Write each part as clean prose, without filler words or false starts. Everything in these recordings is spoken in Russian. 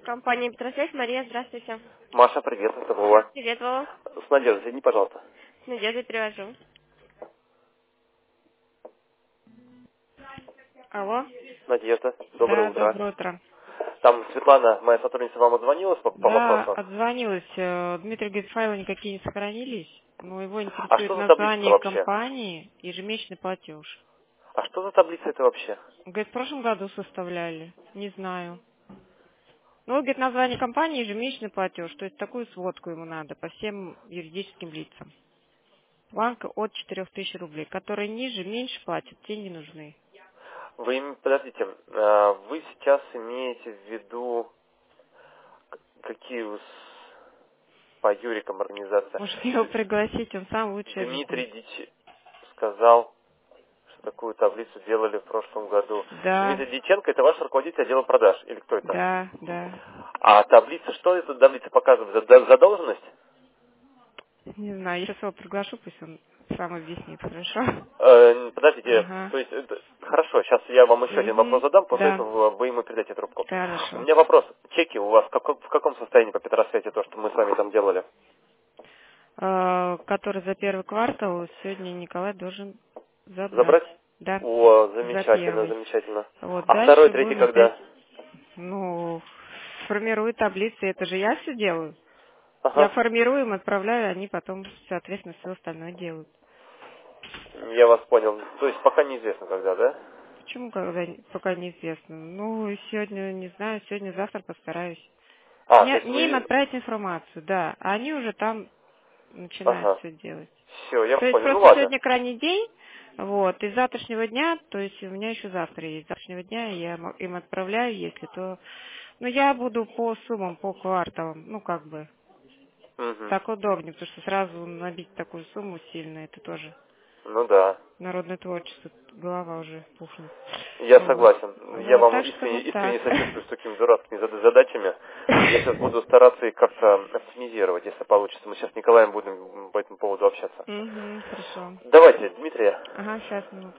Компания Петросвязь, Мария, здравствуйте. Маша, привет, это Вова. Привет, Вова. С Надеждой, соедини, пожалуйста. С Надеждой перевожу. Алло. Надежда, доброе Да, утро. доброе утро. Там Светлана, моя сотрудница, вам отзвонилась по Да, вопросу. отзвонилась. Дмитрий говорит, файлы никакие не сохранились, но его А интересует что за таблица название вообще? компании, ежемесячный платеж. А что за таблица это вообще? Говорит, в прошлом году составляли. Не знаю. Ну, говорит, название компании, ежемесячный платеж. То есть такую сводку ему надо по всем юридическим лицам. Планка от 4000 рублей. Которые ниже, меньше платят, те не нужны. Подождите, вы сейчас имеете в виду, какие по Юрикам организация? Может, его пригласить, он сам лучше Дмитрий объяснит. Дич сказал, что такую таблицу делали в прошлом году. Да, Дмитрий Диченко это ваш руководитель отдела продаж, или кто это? да, да. А таблица, что эта таблица показывает? Задолженность? Не знаю, я сейчас его приглашу, пусть он сам объяснит, хорошо? Подождите, Ага. то есть, хорошо, сейчас я вам еще один вопрос Угу. задам, после Да, этого вы ему передайте трубку. У хорошо. меня вопрос, чеки у вас в каком состоянии по Петросвете, то, что мы с вами там делали? Который за первый квартал сегодня Николай должен забрать. Забрать? Да, О, за замечательно, первый. замечательно. Вот, А второй, дальше третий будем опять, когда? ну, формирую таблицы, это же я все делаю. Я Ага, формирую им, отправляю, они потом, соответственно, все остальное делают. я вас понял. То есть пока неизвестно когда, да? Почему, пока неизвестно? Ну, сегодня, не знаю, сегодня-завтра постараюсь. А, то есть Мне им вы... отправить информацию, да. А они уже там начинают Ага, все делать. все, я То вас есть понял. Ну просто ладно. сегодня крайний день, вот, и с завтрашнего дня, то есть у меня еще завтра есть, с завтрашнего дня я им отправляю, если то... Ну, я буду по суммам, по кварталам, ну, как бы, Угу. так удобнее, потому что сразу набить такую сумму сильно, это тоже Ну да. народное творчество, голова уже пухнет. Я Вот. согласен. Я Вот, вам так что искренне, вот так. искренне сочувствую с такими дурацкими задачами. Я сейчас буду стараться их как-то оптимизировать, если получится. Мы сейчас с Николаем будем по этому поводу общаться. Угу, хорошо. Давайте, Дмитрий. Ага, сейчас, минутку.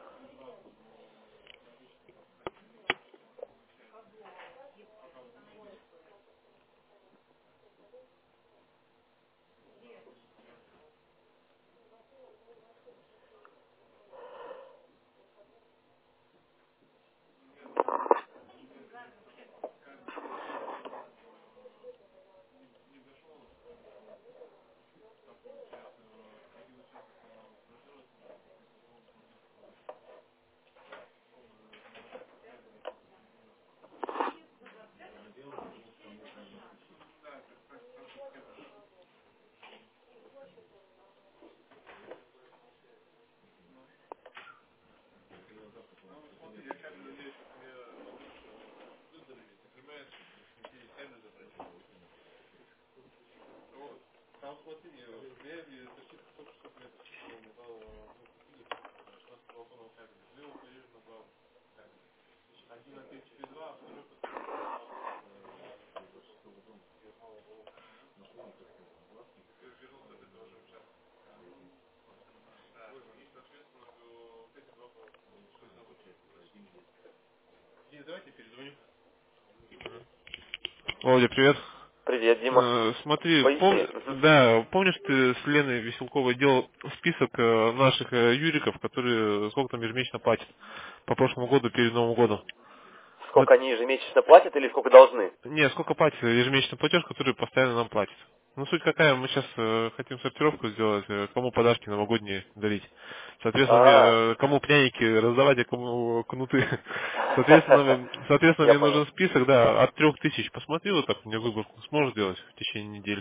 Володя, привет. Привет, Дима. Смотри, Поясни. Мгм. да, помнишь, ты с Леной Веселковой делал список наших юриков, которые сколько там ежемесячно платят по прошлому году перед Новым годом? Вот, Сколько они ежемесячно платят или сколько должны? не, сколько платит ежемесячный платеж, который постоянно нам платит. Ну, суть какая, мы сейчас хотим сортировку сделать, кому подарки новогодние дарить. Соответственно, А, кому пряники раздавать, а кому кнуты. Соответственно, я мне понял. нужен список, да, от 3000. Посмотри, вот так мне выборку сможешь сделать в течение недели.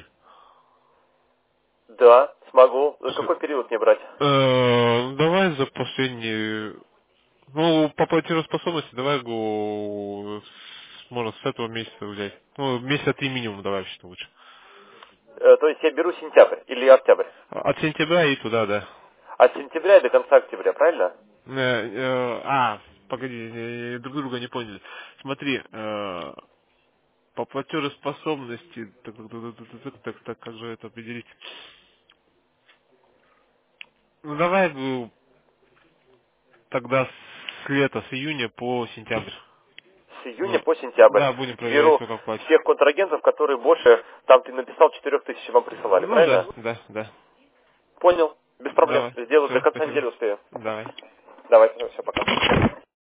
Да, смогу. Всё. Какой период мне брать? Давай за последний, ну, по платежеспособности давай можно с этого месяца взять. Ну, месяца 3 минимум давай вообще лучше. То есть я беру сентябрь или октябрь? От сентября и туда, да. От сентября до конца октября, правильно? Погоди, друг друга не поняли. Смотри, по платежеспособности, так, как же это определить? Ну, давай тогда с лета, с июня по сентябрь. июня по сентябрь. Да, будем проверять, Беру сколько платят. всех контрагентов, которые больше, там ты написал, 4000 вам присылали, Ну правильно? да. Понял. Без проблем. Давай. Сделаю, Все, до конца спасибо. недели успею. Давай. Давайте, все, пока.